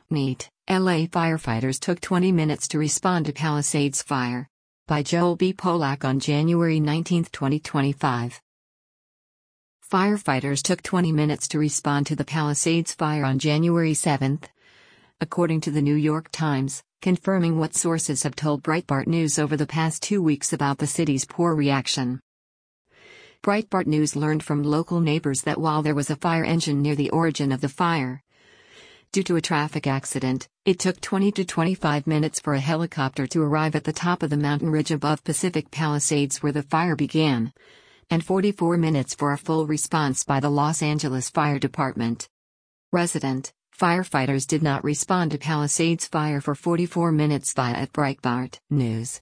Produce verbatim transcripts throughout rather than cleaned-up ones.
Neat, L A firefighters took twenty minutes to respond to Palisades fire. By Joel B. Polak on January nineteenth, twenty twenty-five. Firefighters took twenty minutes to respond to the Palisades fire on January seventh, according to the New York Times, confirming what sources have told Breitbart News over the past two weeks about the city's poor reaction. Breitbart News learned from local neighbors that while there was a fire engine near the origin of the fire, due to a traffic accident, it took twenty to twenty-five minutes for a helicopter to arrive at the top of the mountain ridge above Pacific Palisades where the fire began, and forty-four minutes for a full response by the Los Angeles Fire Department. Resident firefighters did not respond to Palisades fire for forty-four minutes via at Breitbart News.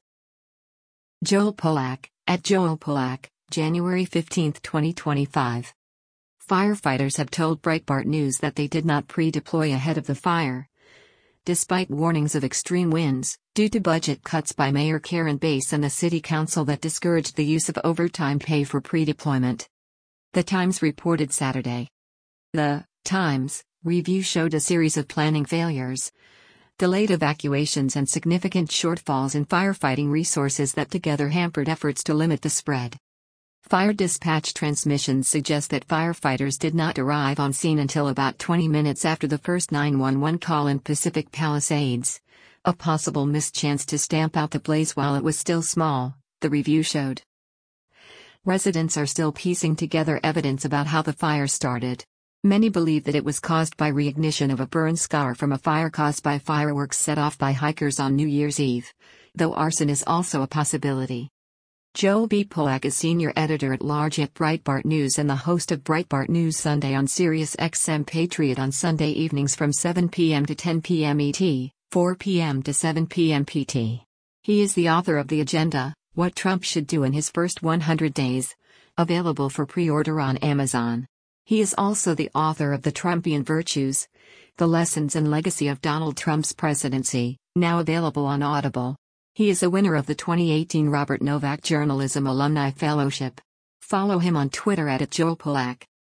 Joel Polak, at Joel Polak, January fifteenth, twenty twenty-five. Firefighters have told Breitbart News that they did not pre-deploy ahead of the fire, despite warnings of extreme winds, due to budget cuts by Mayor Karen Bass and the City Council that discouraged the use of overtime pay for pre-deployment. The Times reported Saturday. The Times review showed a series of planning failures, delayed evacuations and significant shortfalls in firefighting resources that together hampered efforts to limit the spread. Fire dispatch transmissions suggest that firefighters did not arrive on scene until about twenty minutes after the first nine one one call in Pacific Palisades, a possible missed chance to stamp out the blaze while it was still small, the review showed. Residents are still piecing together evidence about how the fire started. Many believe that it was caused by reignition of a burn scar from a fire caused by fireworks set off by hikers on New Year's Eve, though arson is also a possibility. Joel B. Polak is senior editor-at-large at Breitbart News and the host of Breitbart News Sunday on Sirius X M Patriot on Sunday evenings from seven p m to ten p m E T, four p m to seven p m P T. He is the author of The Agenda, What Trump Should Do in His First one hundred days, available for pre-order on Amazon. He is also the author of The Trumpian Virtues, The Lessons and Legacy of Donald Trump's Presidency, now available on Audible. He is a winner of the twenty eighteen Robert Novak Journalism Alumni Fellowship. Follow him on Twitter at, at Joel Polak.